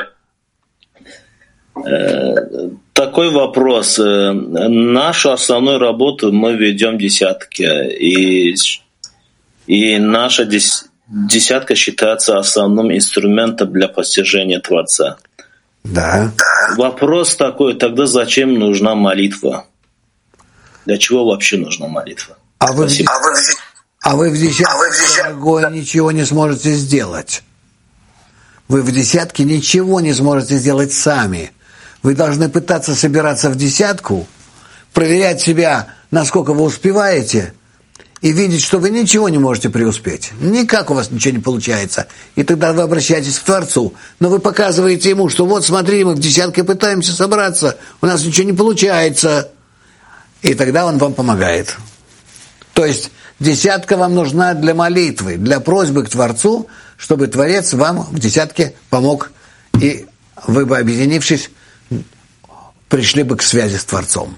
такой вопрос. Нашу основную работу мы ведем десятки, и, и наша десятка считается основным инструментом для постижения Творца. Да. Вопрос такой, тогда зачем нужна молитва? Для чего вообще нужна молитва? А вы, в, а вы в десятке, дорогой, ничего не сможете сделать. Вы в десятке ничего не сможете сделать сами. Вы должны пытаться собираться в десятку, проверять себя, насколько вы успеваете, и видеть, что вы ничего не можете преуспеть. Никак у вас ничего не получается. И тогда вы обращаетесь к Творцу. Но вы показываете ему, что вот смотри, мы в десятке пытаемся собраться, у нас ничего не получается. И тогда он вам помогает. То есть десятка вам нужна для молитвы, для просьбы к Творцу, чтобы Творец вам в десятке помог, и вы бы, объединившись, пришли бы к связи с Творцом.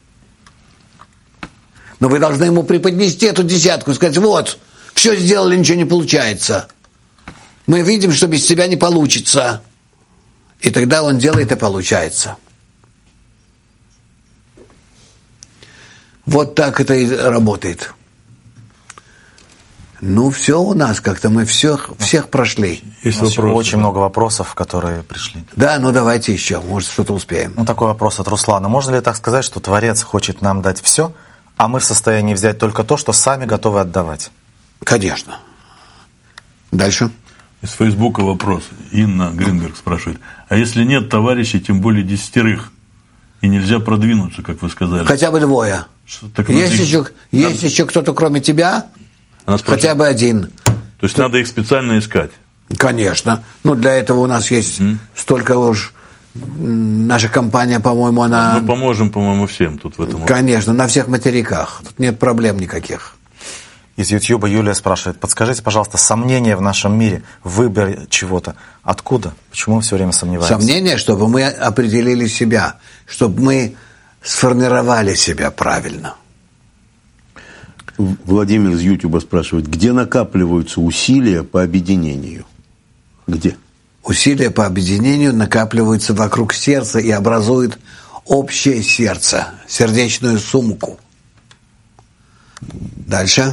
Но вы должны ему преподнести эту десятку и сказать: вот, все сделали, ничего не получается. Мы видим, что без тебя не получится. И тогда он делает, и получается. Вот так это и работает. Ну, все у нас как-то, мы всех, всех прошли. Есть вопросы. Очень много вопросов, которые пришли. Да, ну давайте еще, может, что-то успеем. Ну, такой вопрос от Руслана. Можно ли так сказать, что Творец хочет нам дать все, а мы в состоянии взять только то, что сами готовы отдавать? Конечно. Дальше. Из Фейсбука вопрос. Инна Гринберг спрашивает. А если нет товарищей, тем более десятерых, и нельзя продвинуться, как вы сказали? Хотя бы двое. Так есть надо... еще, есть еще кто-то, кроме тебя? Хотя бы один. То есть Ты... надо их специально искать? Конечно. Ну, для этого у нас есть mm. столько уж... Наша компания, по-моему, она... Мы поможем, по-моему, всем тут в этом. Конечно, на всех материках. Тут нет проблем никаких. Из Ютьюба Юлия спрашивает. Подскажите, пожалуйста, сомнения в нашем мире, в выборе чего-то. Откуда? Почему мы все время сомневаемся? Сомнения, чтобы мы определили себя, чтобы мы сформировали себя правильно. Владимир из Ютьюба спрашивает, где накапливаются усилия по объединению? Где? Усилия по объединению накапливаются вокруг сердца и образуют общее сердце, сердечную сумку. Дальше.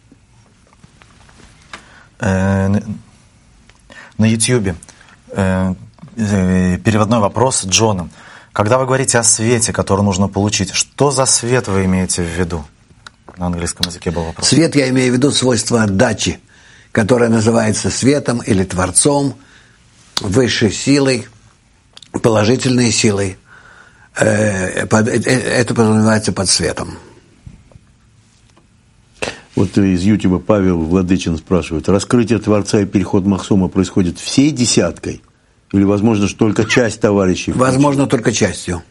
На Ютьюбе переводной вопрос Джона. Когда вы говорите о свете, который нужно получить, что за свет вы имеете в виду? На английском языке был вопрос. Свет я имею в виду свойство отдачи, которое называется светом или Творцом, высшей силой, положительной силой. Это подразумевается под светом. Вот из Ютуба Павел Владычин спрашивает, раскрытие Творца и переход Махсума происходит всей десяткой? Или, возможно, что только часть товарищей? Возможно, только частью.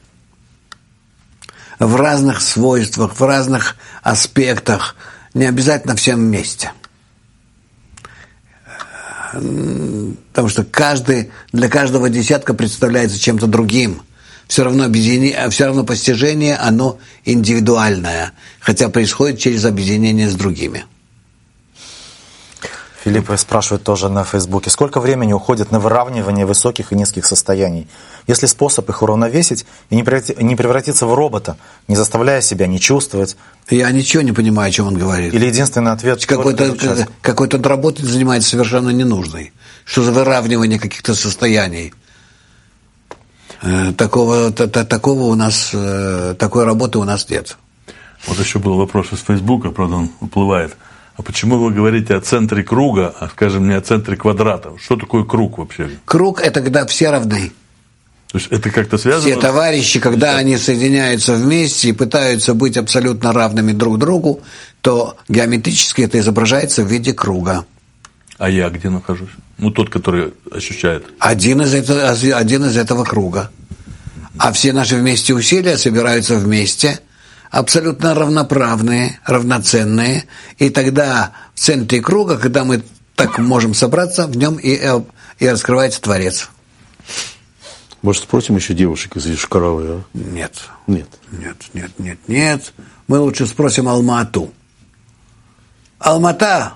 В разных свойствах, в разных аспектах, не обязательно всем вместе. Потому что каждый, для каждого десятка представляется чем-то другим. Все равно, объединение, все равно постижение, оно индивидуальное, хотя происходит через объединение с другими. Филипп спрашивает тоже на Фейсбуке, сколько времени уходит на выравнивание высоких и низких состояний? Есть ли способ их уравновесить и не превратиться в робота, не заставляя себя не чувствовать? Я ничего не понимаю, о чем он говорит. Или единственный ответ... Какой-то, какой-то работой занимается совершенно ненужной. Что за выравнивание каких-то состояний? Такого, такого у нас, такой работы у нас нет. Вот еще был вопрос из Фейсбука, правда он уплывает. А почему вы говорите о центре круга, а, скажем, не о центре квадрата? Что такое круг вообще? Круг – это когда все равны. То есть это как-то связано? Все товарищи, когда они соединяются вместе и пытаются быть абсолютно равными друг другу, то геометрически это изображается в виде круга. А я где нахожусь? Ну, тот, который ощущает. Один из этого, один из этого круга. А все наши вместе усилия собираются вместе, абсолютно равноправные, равноценные. И тогда в центре круга, когда мы так можем собраться, в нем и, и раскрывается Творец. Может, спросим еще девушек из Йошкар-Олы, а? Нет. Нет. Нет, нет, нет, нет. Мы лучше спросим Алма-Ату. Алмата!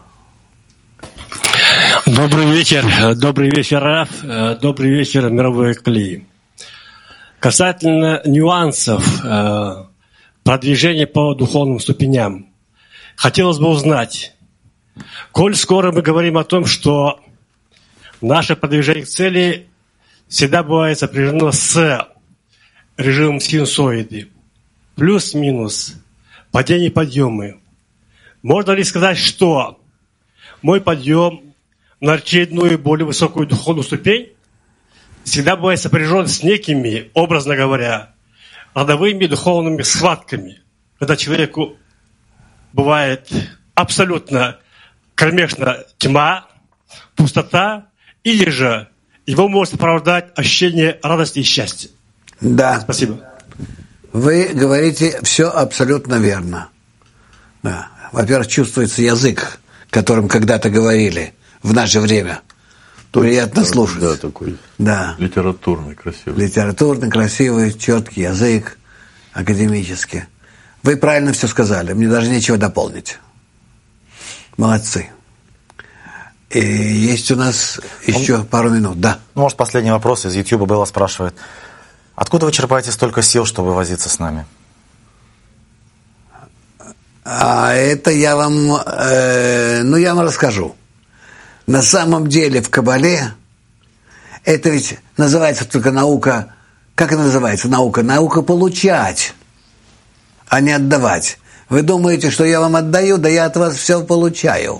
Добрый вечер. Добрый вечер, Раф. Добрый вечер, мировой Кли. Касательно нюансов продвижения по духовным ступеням, хотелось бы узнать, коль скоро мы говорим о том, что наше продвижение к цели всегда бывает сопряжено с режимом синусоиды, плюс-минус, падения-подъемы. Можно ли сказать, что мой подъем на очередную более высокую духовную ступень всегда бывает сопряжен с некими, образно говоря, родовыми духовными схватками, когда человеку бывает абсолютно кромешная тьма, пустота, или же его может оправдать ощущение радости и счастья. Да. Спасибо. Вы говорите все абсолютно верно. Да. Во-первых, чувствуется язык, которым когда-то говорили в наше время. Приятно да, слушать. Да, такой да. литературный, красивый. Литературный, красивый, четкий язык, академический. Вы правильно все сказали, мне даже нечего дополнить. Молодцы. И есть у нас еще Он... пару минут, да. Может, последний вопрос из Ютьюба Белла спрашивает. Откуда вы черпаете столько сил, чтобы возиться с нами? А это я вам, э, ну я вам расскажу. На самом деле в Кабале это ведь называется только наука, как это называется наука? Наука получать, а не отдавать. Вы думаете, что я вам отдаю, да я от вас все получаю.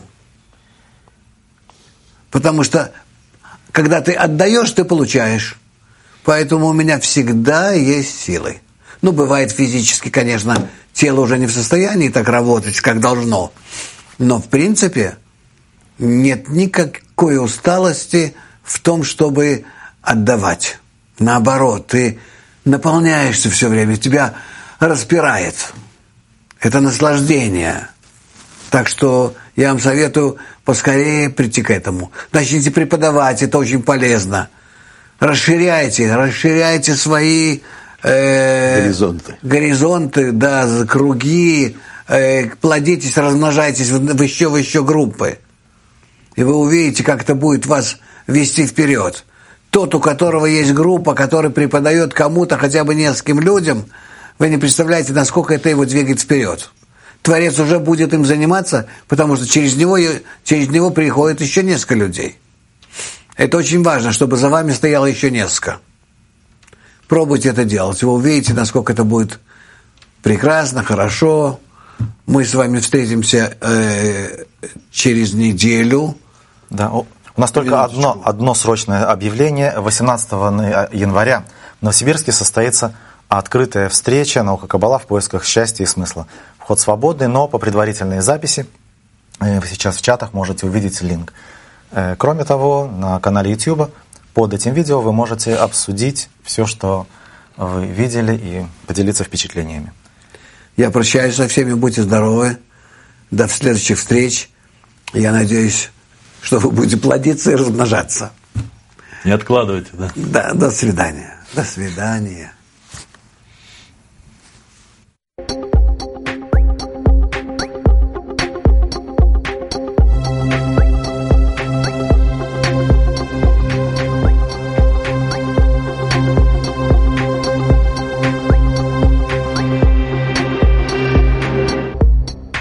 Потому что когда ты отдаешь, ты получаешь. Поэтому у меня всегда есть силы. Ну, бывает физически, конечно, тело уже не в состоянии так работать, как должно. Но, в принципе, нет никакой усталости в том, чтобы отдавать. Наоборот, ты наполняешься все время, тебя распирает. Это наслаждение. Так что я вам советую поскорее прийти к этому. Начните преподавать, это очень полезно. Расширяйте, расширяйте свои э, горизонты. горизонты, да, круги, э, плодитесь, размножайтесь в, в еще, в еще группы. И вы увидите, как это будет вас вести вперед. Тот, у которого есть группа, который преподает кому-то, хотя бы нескольким людям, вы не представляете, насколько это его двигает вперед. Творец уже будет им заниматься, потому что через него, через него приходит еще несколько людей. Это очень важно, чтобы за вами стояло еще несколько. Пробуйте это делать. Вы увидите, насколько это будет прекрасно, хорошо. Мы с вами встретимся э, через неделю. Да, у нас только одно, одно срочное объявление. восемнадцатого января в Новосибирске состоится открытая встреча «Наука Каббала в поисках счастья и смысла». Вход свободный, но по предварительной записи вы сейчас в чатах можете увидеть линк. Кроме того, на канале YouTube под этим видео вы можете обсудить все, что вы видели, и поделиться впечатлениями. Я прощаюсь со всеми, будьте здоровы. До следующих встреч. Я надеюсь, что вы будете плодиться и размножаться. Не откладывайте, да? Да, до свидания. До свидания.